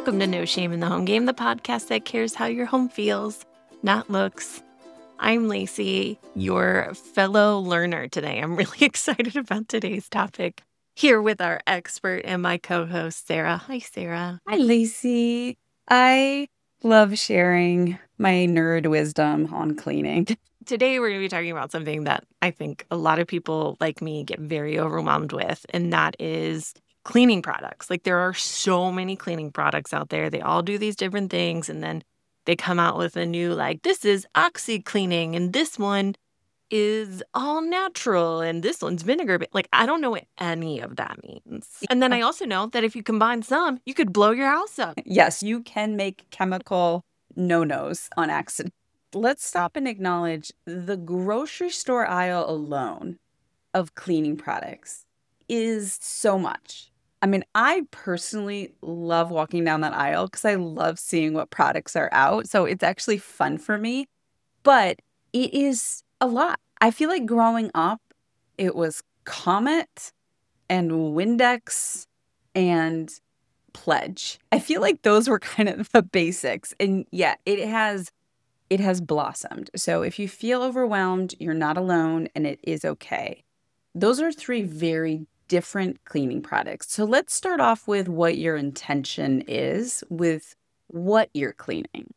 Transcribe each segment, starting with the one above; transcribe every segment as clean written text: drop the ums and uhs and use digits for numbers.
Welcome to No Shame in the Home Game, the podcast that cares how your home feels, not looks. I'm Lacey, your fellow learner today. I'm really excited about today's topic. Here with our expert and my co-host, Sarah. Hi, Sarah. Hi, Lacey. I love sharing my nerd wisdom on cleaning. Today, we're going to be talking about something that I think a lot of people like me get very overwhelmed with, and that is cleaning products. Like, there are so many cleaning products out there. They all do these different things, and then they come out with a new, like, this is Oxy cleaning, and this one is all natural, and this one's vinegar. Like, I don't know what any of that means. And then I also know that if you combine some, you could blow your house up. Yes, you can make chemical no-nos on accident. Let's stop and acknowledge the grocery store aisle alone of cleaning products is so much. I mean, I personally love walking down that aisle because I love seeing what products are out. So it's actually fun for me, but it is a lot. I feel like growing up, it was Comet and Windex and Pledge. I feel like those were kind of the basics. And yeah, it has blossomed. So if you feel overwhelmed, you're not alone and it is okay. Those are three very different cleaning products. So let's start off with what your intention is with what you're cleaning.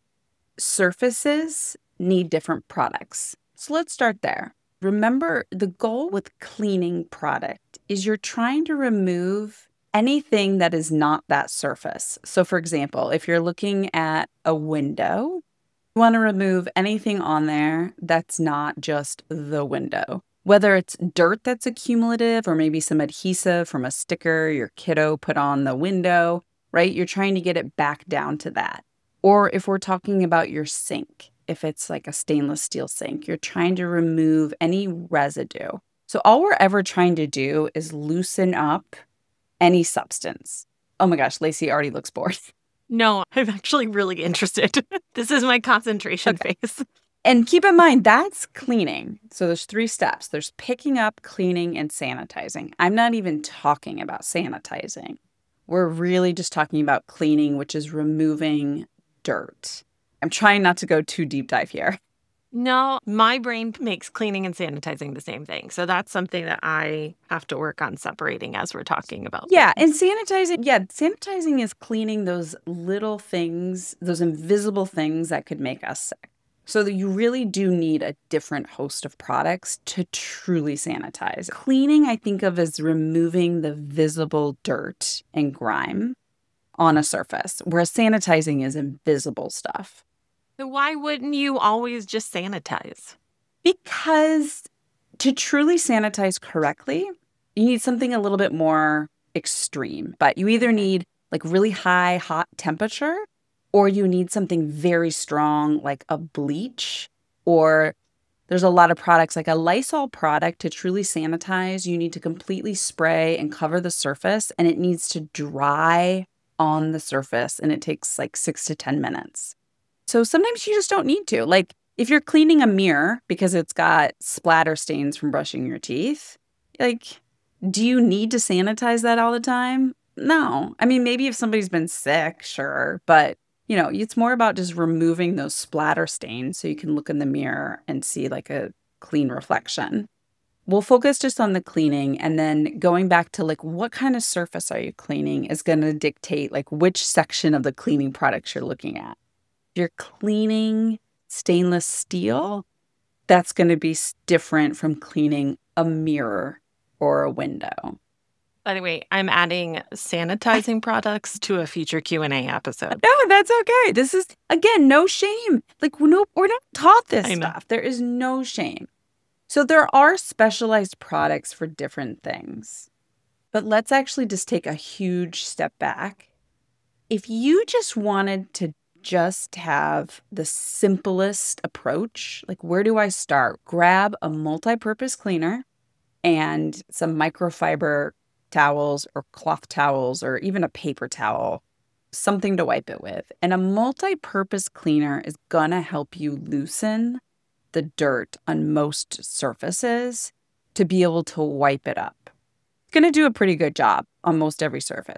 Surfaces need different products. So let's start there. Remember, the goal with cleaning product is you're trying to remove anything that is not that surface. So for example, if you're looking at a window, you want to remove anything on there that's not just the window. Whether it's dirt that's accumulative or maybe some adhesive from a sticker your kiddo put on the window, right? You're trying to get it back down to that. Or if we're talking about your sink, if it's like a stainless steel sink, you're trying to remove any residue. So all we're ever trying to do is loosen up any substance. Oh my gosh, Lacey already looks bored. No, I'm actually really interested. This is my concentration phase. And keep in mind, that's cleaning. So there's 3 steps. There's picking up, cleaning, and sanitizing. I'm not even talking about sanitizing. We're really just talking about cleaning, which is removing dirt. I'm trying not to go too deep dive here. No, my brain makes cleaning and sanitizing the same thing. So that's something that I have to work on separating as we're talking about. Yeah, and sanitizing is cleaning those little things, those invisible things that could make us sick. So that you really do need a different host of products to truly sanitize. Cleaning, I think of as removing the visible dirt and grime on a surface, whereas sanitizing is invisible stuff. So why wouldn't you always just sanitize? Because to truly sanitize correctly, you need something a little bit more extreme. But you either need like really high hot temperature, or you need something very strong like a bleach, or there's a lot of products like a Lysol product. To truly sanitize, you need to completely spray and cover the surface, and it needs to dry on the surface, and it takes like 6 to 10 minutes. So sometimes you just don't need to. Like if you're cleaning a mirror because it's got splatter stains from brushing your teeth, like, do you need to sanitize that all the time? No. I mean, maybe if somebody's been sick, sure. But, it's more about just removing those splatter stains so you can look in the mirror and see like a clean reflection. We'll focus just on the cleaning, and then going back to like what kind of surface are you cleaning is going to dictate like which section of the cleaning products you're looking at. If you're cleaning stainless steel, that's going to be different from cleaning a mirror or a window. By the way, I'm adding sanitizing products to a future Q&A episode. No, that's okay. This is, again, no shame. Like, we're not taught this stuff. There is no shame. So there are specialized products for different things. But let's actually just take a huge step back. If you just wanted to just have the simplest approach, like where do I start? Grab a multi-purpose cleaner and some microfiber towels or cloth towels or even a paper towel, something to wipe it with. And a multi-purpose cleaner is going to help you loosen the dirt on most surfaces to be able to wipe it up. It's going to do a pretty good job on most every surface.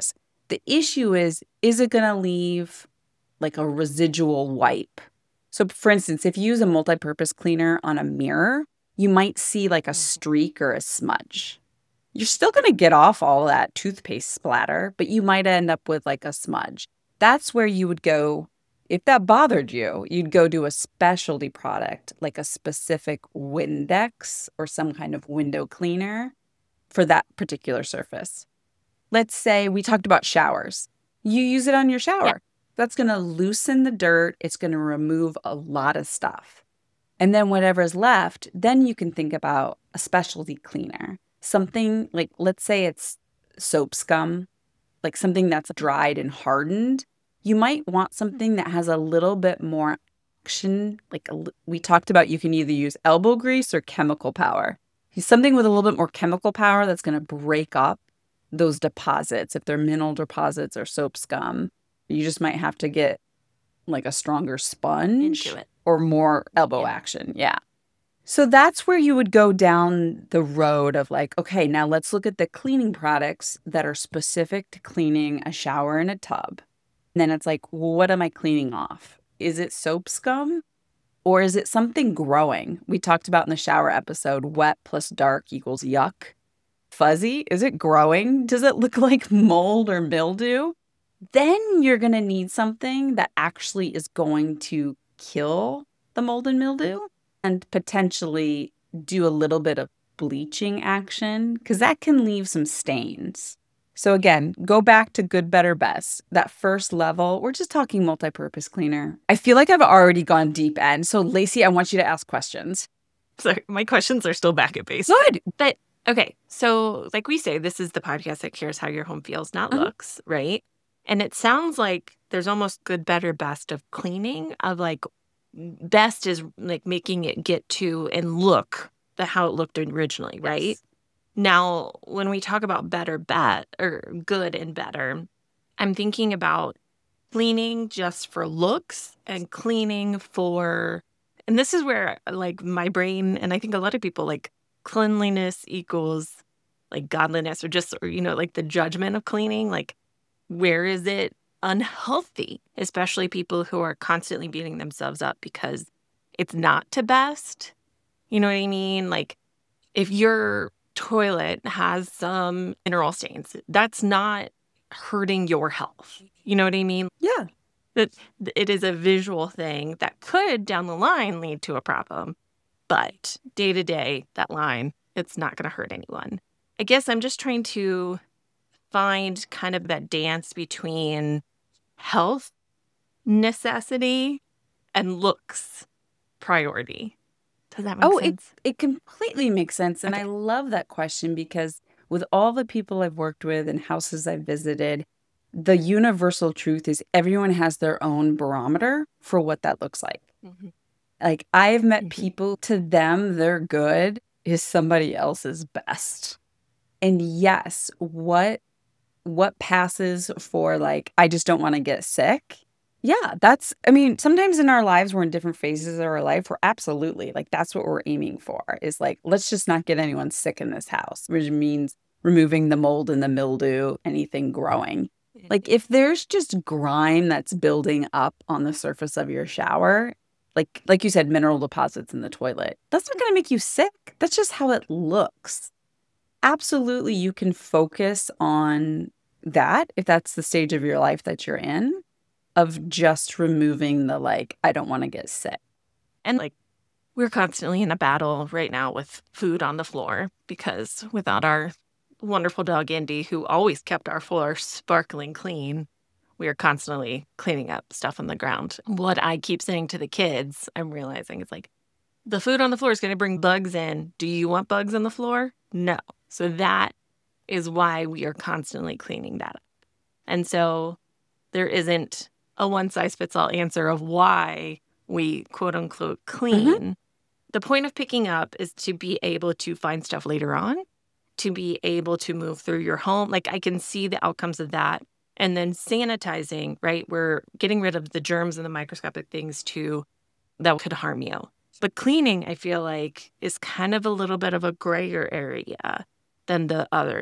The issue is it going to leave like a residual wipe? So for instance, if you use a multi-purpose cleaner on a mirror, you might see like a streak or a smudge. You're still going to get off all that toothpaste splatter, but you might end up with like a smudge. That's where you would go. If that bothered you, you'd go to a specialty product, like a specific Windex or some kind of window cleaner for that particular surface. Let's say we talked about showers. You use it on your shower. Yeah. That's going to loosen the dirt. It's going to remove a lot of stuff. And then whatever's left, then you can think about a specialty cleaner. Something like, let's say it's soap scum, like something that's dried and hardened. You might want something that has a little bit more action. We talked about, you can either use elbow grease or chemical power. Something with a little bit more chemical power that's going to break up those deposits. If they're mineral deposits or soap scum, you just might have to get like a stronger sponge Into it. or more elbow action. Yeah. So that's where you would go down the road of like, okay, now let's look at the cleaning products that are specific to cleaning a shower and a tub. And then it's like, well, what am I cleaning off? Is it soap scum or is it something growing? We talked about in the shower episode, wet plus dark equals yuck. Fuzzy, is it growing? Does it look like mold or mildew? Then you're going to need something that actually is going to kill the mold and mildew and potentially do a little bit of bleaching action because that can leave some stains. So again, go back to good, better, best. That first level, we're just talking multi-purpose cleaner. I feel like I've already gone deep end. So Lacey, I want you to ask questions. So my questions are still back at base. Good. But okay, so like we say, this is the podcast that cares how your home feels, not looks, right? And it sounds like there's almost good, better, best of cleaning, of like best is like making it get to and look how it looked originally, right? Yes. Now, when we talk about better, or good and better, I'm thinking about cleaning just for looks and cleaning for, and this is where like my brain, and I think a lot of people like cleanliness equals like godliness or just, or, like the judgment of cleaning, like where is it unhealthy, especially people who are constantly beating themselves up because it's not to best. You know what I mean? Like if your toilet has some mineral stains, that's not hurting your health. You know what I mean? Yeah. That it is a visual thing that could down the line lead to a problem. But day to day, that line, it's not going to hurt anyone. I guess I'm just trying to find kind of that dance between health, necessity, and looks priority. Does that make sense? It completely makes sense. And I love that question because with all the people I've worked with and houses I've visited, the universal truth is everyone has their own barometer for what that looks like. Mm-hmm. Like I've met people, to them, their good is somebody else's best. And yes, what passes for like, I just don't want to get sick. Yeah, sometimes in our lives, we're in different phases of our life. We're absolutely like, that's what we're aiming for is like, let's just not get anyone sick in this house, which means removing the mold and the mildew, anything growing. Like if there's just grime that's building up on the surface of your shower, like you said, mineral deposits in the toilet, that's not going to make you sick. That's just how it looks. Absolutely, you can focus on that if that's the stage of your life that you're in, of just removing the like, I don't want to get sick. And like, we're constantly in a battle right now with food on the floor because without our wonderful dog, Indy, who always kept our floor sparkling clean, we are constantly cleaning up stuff on the ground. What I keep saying to the kids, I'm realizing it's like, the food on the floor is going to bring bugs in. Do you want bugs on the floor? No. So that is why we are constantly cleaning that up. And so there isn't a one-size-fits-all answer of why we quote-unquote clean. Mm-hmm. The point of picking up is to be able to find stuff later on, to be able to move through your home. Like I can see the outcomes of that. And then sanitizing, right? We're getting rid of the germs and the microscopic things too that could harm you. But cleaning, I feel like, is kind of a little bit of a grayer area than the other two.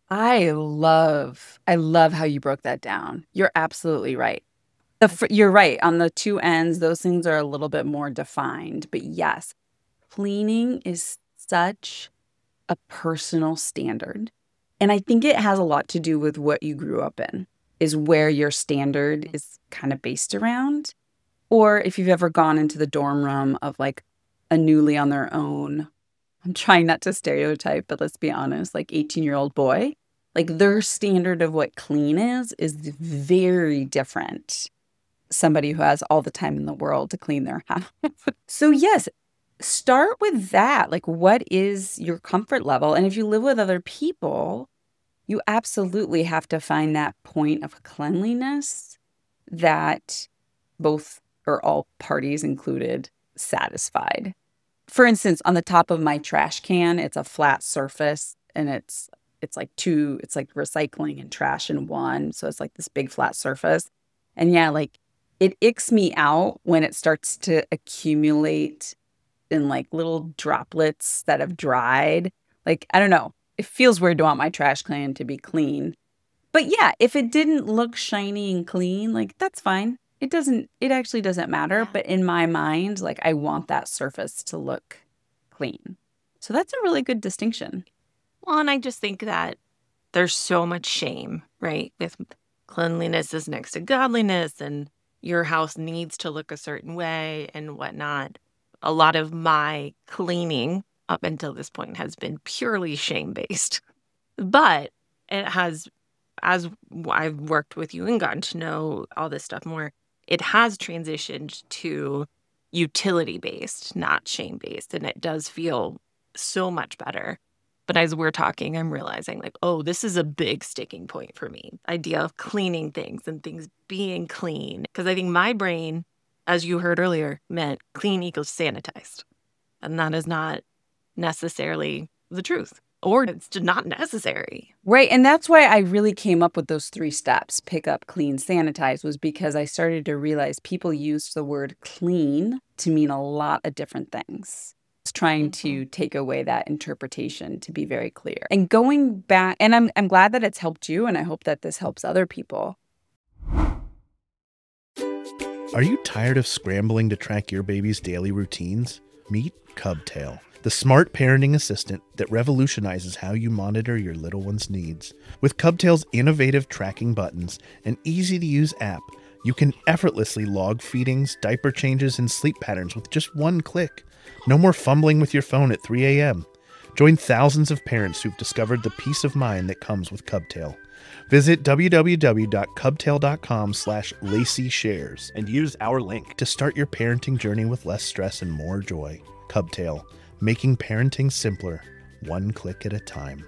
I love how you broke that down. You're absolutely right. You're right. On the two ends, those things are a little bit more defined. But yes, cleaning is such a personal standard. And I think it has a lot to do with what you grew up in, is where your standard is kind of based around. Or if you've ever gone into the dorm room of like a newly on their own, I'm trying not to stereotype, but let's be honest, like 18-year-old boy, like their standard of what clean is very different. Somebody who has all the time in the world to clean their house. So, yes, start with that. Like, what is your comfort level? And if you live with other people, you absolutely have to find that point of cleanliness that both or all parties included satisfied. For instance, on the top of my trash can, it's a flat surface and it's like recycling and trash in one. So it's like this big flat surface. And yeah, like it icks me out when it starts to accumulate in like little droplets that have dried. Like, I don't know. It feels weird to want my trash can to be clean. But yeah, if it didn't look shiny and clean, like that's fine. It actually doesn't matter. Yeah. But in my mind, like I want that surface to look clean. So that's a really good distinction. Well, and I just think that there's so much shame, right? With cleanliness is next to godliness and your house needs to look a certain way and whatnot. A lot of my cleaning up until this point has been purely shame based. But it has, as I've worked with you and gotten to know all this stuff more, it has transitioned to utility based, not shame based. And it does feel so much better. But as we're talking, I'm realizing like, oh, this is a big sticking point for me. Idea of cleaning things and things being clean. Because I think my brain, as you heard earlier, meant clean equals sanitized. And that is not necessarily the truth, or it's just not necessary. Right. And that's why I really came up with those 3 steps: pick up, clean, sanitize, was because I started to realize people used the word clean to mean a lot of different things. It's trying to take away that interpretation to be very clear. And going back, and I'm glad that it's helped you, and I hope that this helps other people. Are you tired of scrambling to track your baby's daily routines? Meet Cubtail, the smart parenting assistant that revolutionizes how you monitor your little one's needs. With Cubtail's innovative tracking buttons and easy-to-use app, you can effortlessly log feedings, diaper changes, and sleep patterns with just one click. No more fumbling with your phone at 3 a.m. Join thousands of parents who've discovered the peace of mind that comes with Cubtail. Visit www.cubtail.com/LaceyShares and use our link to start your parenting journey with less stress and more joy. Cubtail, making parenting simpler, one click at a time.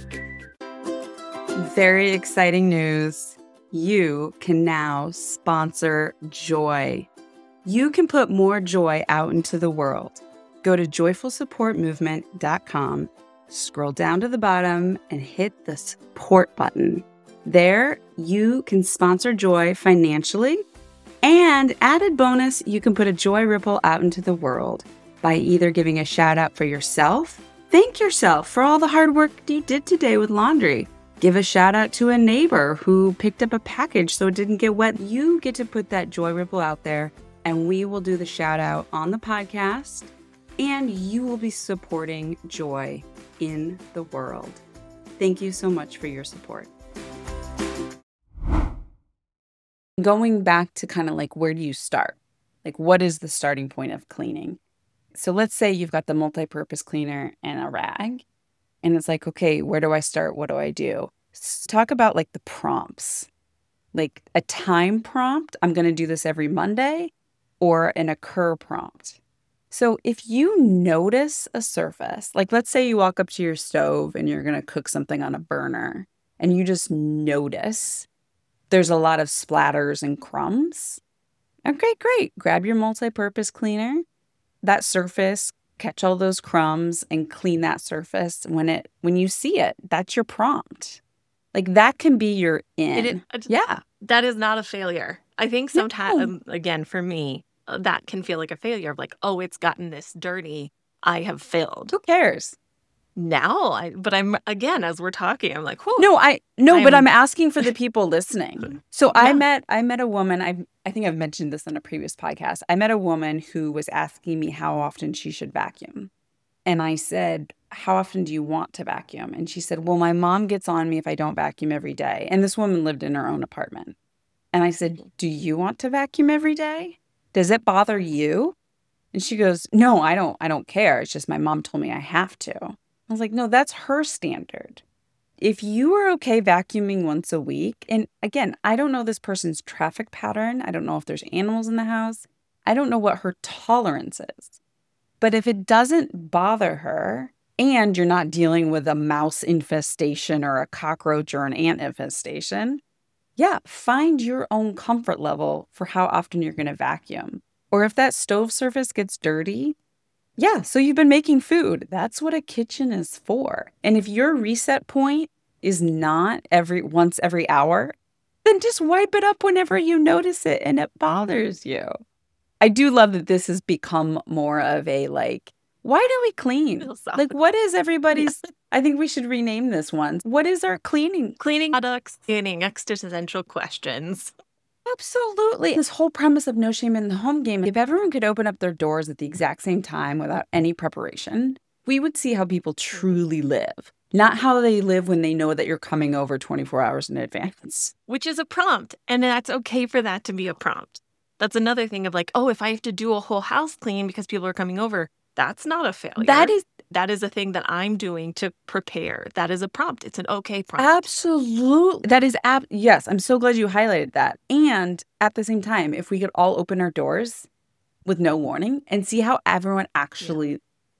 Very exciting news. You can now sponsor Joy. You can put more joy out into the world. Go to joyfulsupportmovement.com, scroll down to the bottom, and hit the support button. There, you can sponsor Joy financially, and added bonus, you can put a joy ripple out into the world by either giving a shout out for yourself, thank yourself for all the hard work you did today with laundry, give a shout out to a neighbor who picked up a package so it didn't get wet. You get to put that joy ripple out there, and we will do the shout out on the podcast, and you will be supporting joy in the world. Thank you so much for your support. Going back to kind of like, where do you start? Like, what is the starting point of cleaning? So let's say you've got the multi-purpose cleaner and a rag, and it's like, okay, where do I start? What do I do? Talk about like the prompts, like a time prompt. I'm going to do this every Monday, or an occur prompt. So if you notice a surface, like let's say you walk up to your stove and you're going to cook something on a burner, and you just notice there's a lot of splatters and crumbs. Okay, great. Grab your multi-purpose cleaner, that surface, catch all those crumbs and clean that surface when you see it. That's your prompt. Like that can be your in. Yeah. That is not a failure. I think sometimes, again, for me, that can feel like a failure of like, oh, it's gotten this dirty. I have failed. Who cares? But I'm, again, as we're talking, I'm like, whew. But I'm asking for the people listening. So Yeah. I met a woman. I think I've mentioned this on a previous podcast. I met a woman who was asking me how often she should vacuum. And I said, how often do you want to vacuum? And she said, well, my mom gets on me if I don't vacuum every day. And this woman lived in her own apartment. And I said, do you want to vacuum every day? Does it bother you? And she goes, no, I don't care. It's just my mom told me I have to. I was like, no, that's her standard. If you are okay vacuuming once a week, and again, I don't know this person's traffic pattern. I don't know if there's animals in the house. I don't know what her tolerance is. But if it doesn't bother her and you're not dealing with a mouse infestation or a cockroach or an ant infestation, yeah, find your own comfort level for how often you're going to vacuum. Or if that stove surface gets dirty, yeah, so you've been making food. That's what a kitchen is for. And if your reset point is not once every hour, then just wipe it up whenever you notice it and it bothers you. I do love that this has become more of a like, why do we clean? Like, what is everybody's? I think we should rename this one. What is our cleaning products, cleaning existential questions? Absolutely. This whole premise of No Shame in the Home Game, if everyone could open up their doors at the exact same time without any preparation, we would see how people truly live, not how they live when they know that you're coming over 24 hours in advance. Which is a prompt. And that's okay for that to be a prompt. That's another thing of like, oh, if I have to do a whole house clean because people are coming over, that's not a failure. That is a thing that I'm doing to prepare. That is a prompt. It's an okay prompt. Absolutely. That is, yes, I'm so glad you highlighted that. And at the same time, if we could all open our doors with no warning and see how everyone actually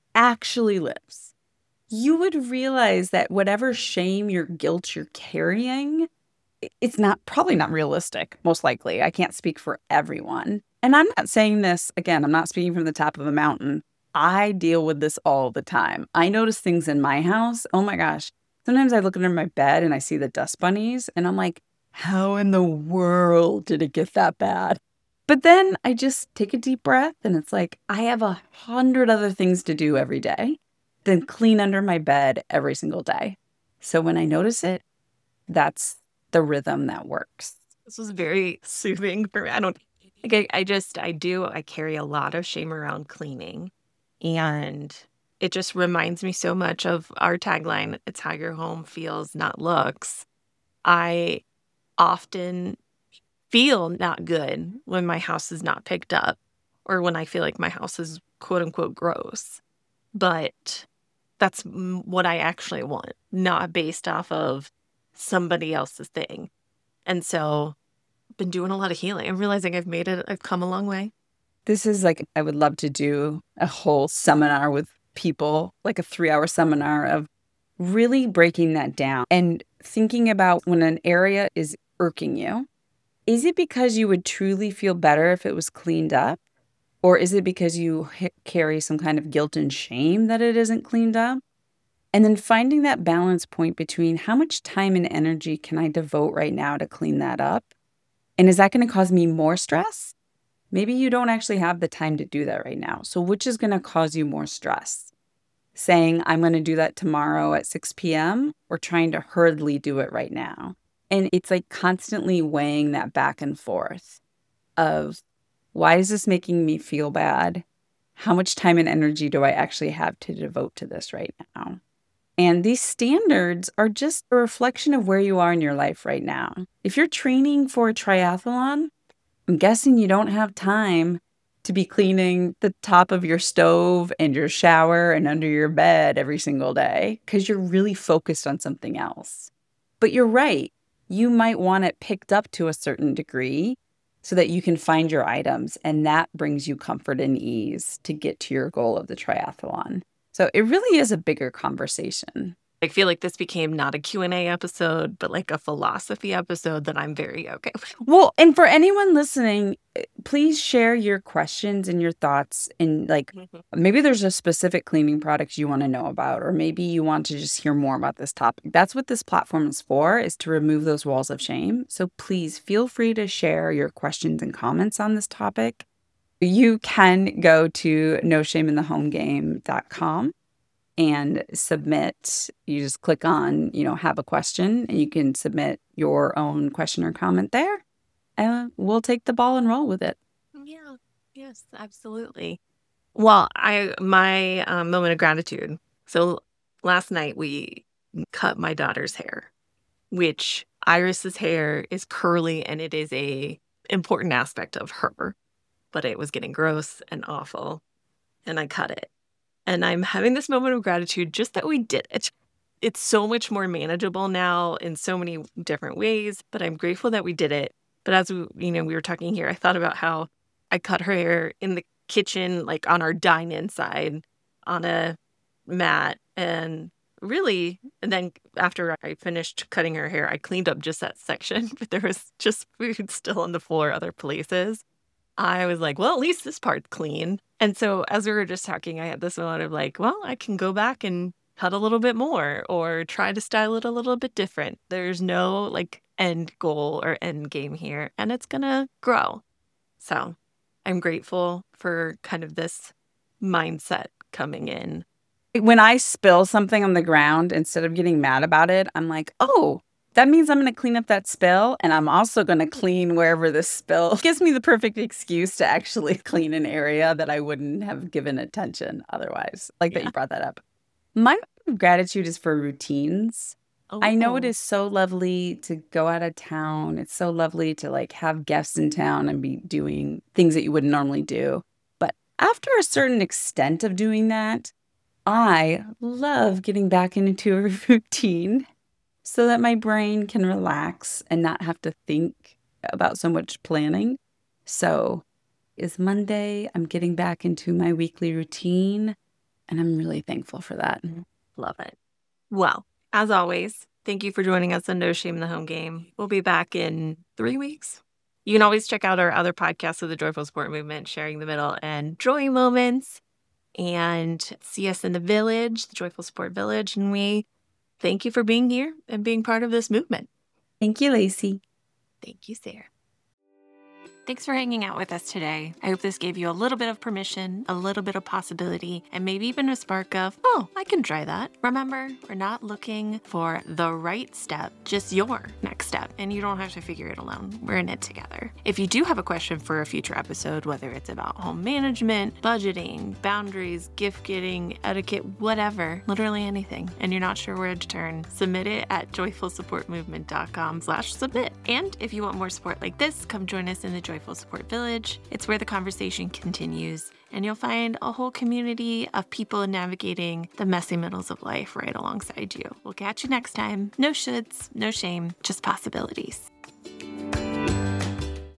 lives, you would realize that whatever shame or guilt you're carrying, it's probably not realistic, most likely. I can't speak for everyone. And I'm not saying this, again, I'm not speaking from the top of a mountain. I deal with this all the time. I notice things in my house. Oh my gosh. Sometimes I look under my bed and I see the dust bunnies and I'm like, how in the world did it get that bad? But then I just take a deep breath and it's like, I have 100 other things to do every day than clean under my bed every single day. So when I notice it, that's the rhythm that works. This was very soothing for me. I carry a lot of shame around cleaning. And it just reminds me so much of our tagline, it's how your home feels, not looks. I often feel not good when my house is not picked up or when I feel like my house is quote unquote gross. But that's what I actually want, not based off of somebody else's thing. And so I've been doing a lot of healing. I'm realizing I've come a long way. This is like, I would love to do a whole seminar with people, like a 3-hour seminar of really breaking that down and thinking about when an area is irking you. Is it because you would truly feel better if it was cleaned up? Or is it because you carry some kind of guilt and shame that it isn't cleaned up? And then finding that balance point between how much time and energy can I devote right now to clean that up? And is that going to cause me more stress? Maybe you don't actually have the time to do that right now. So which is going to cause you more stress? Saying, I'm going to do that tomorrow at 6 p.m. or trying to hurriedly do it right now? And it's like constantly weighing that back and forth of, why is this making me feel bad? How much time and energy do I actually have to devote to this right now? And these standards are just a reflection of where you are in your life right now. If you're training for a triathlon, I'm guessing you don't have time to be cleaning the top of your stove and your shower and under your bed every single day because you're really focused on something else. But you're right. You might want it picked up to a certain degree so that you can find your items, and that brings you comfort and ease to get to your goal of the triathlon. So it really is a bigger conversation. I feel like this became not a Q&A episode, but like a philosophy episode that I'm very okay with. Well, and for anyone listening, please share your questions and your thoughts. And like, maybe there's a specific cleaning product you want to know about, or maybe you want to just hear more about this topic. That's what this platform is for, is to remove those walls of shame. So please feel free to share your questions and comments on this topic. You can go to noshameinthehomegame.com and submit. You just click on, have a question, and you can submit your own question or comment there. And we'll take the ball and roll with it. Yeah. Yes, absolutely. Well, my moment of gratitude. So last night we cut my daughter's hair, which Iris's hair is curly and it is a important aspect of her, but it was getting gross and awful, and I cut it. And I'm having this moment of gratitude just that we did it. It's so much more manageable now in so many different ways, but I'm grateful that we did it. But as we were talking here, I thought about how I cut her hair in the kitchen, like on our dine-in side, on a mat. And then after I finished cutting her hair, I cleaned up just that section, but there was just food still on the floor other places. I was like, well, at least this part's clean. And so as we were just talking, I had this moment of like, well, I can go back and cut a little bit more or try to style it a little bit different. There's no like end goal or end game here, and it's going to grow. So I'm grateful for kind of this mindset coming in. When I spill something on the ground, instead of getting mad about it, I'm like, oh, that means I'm going to clean up that spill, and I'm also going to clean wherever the spill gives me the perfect excuse to actually clean an area that I wouldn't have given attention otherwise. Like that you brought that up. My gratitude is for routines. I know it is so lovely to go out of town. It's so lovely to like have guests in town and be doing things that you wouldn't normally do. But after a certain extent of doing that, I love getting back into a routine so that my brain can relax and not have to think about so much planning. So it's Monday. I'm getting back into my weekly routine, and I'm really thankful for that. Love it. Well, as always, thank you for joining us on No Shame in the Home Game. We'll be back in 3 weeks. You can always check out our other podcasts of the Joyful Sport Movement, Sharing the Middle and Joy Moments, and see us in the village, the Joyful Sport Village. And we thank you for being here and being part of this movement. Thank you, Lacey. Thank you, Sarah. Thanks for hanging out with us today. I hope this gave you a little bit of permission, a little bit of possibility, and maybe even a spark of, oh, I can try that. Remember, we're not looking for the right step, just your next step, and you don't have to figure it alone. We're in it together. If you do have a question for a future episode, whether it's about home management, budgeting, boundaries, gift getting, etiquette, whatever, literally anything, and you're not sure where to turn, submit it at joyfulsupportmovement.com/submit. And if you want more support like this, come join us in the Joyful Support Village. It's where the conversation continues, and you'll find a whole community of people navigating the messy middles of life right alongside you. We'll catch you next time. No shoulds, no shame, just possibilities.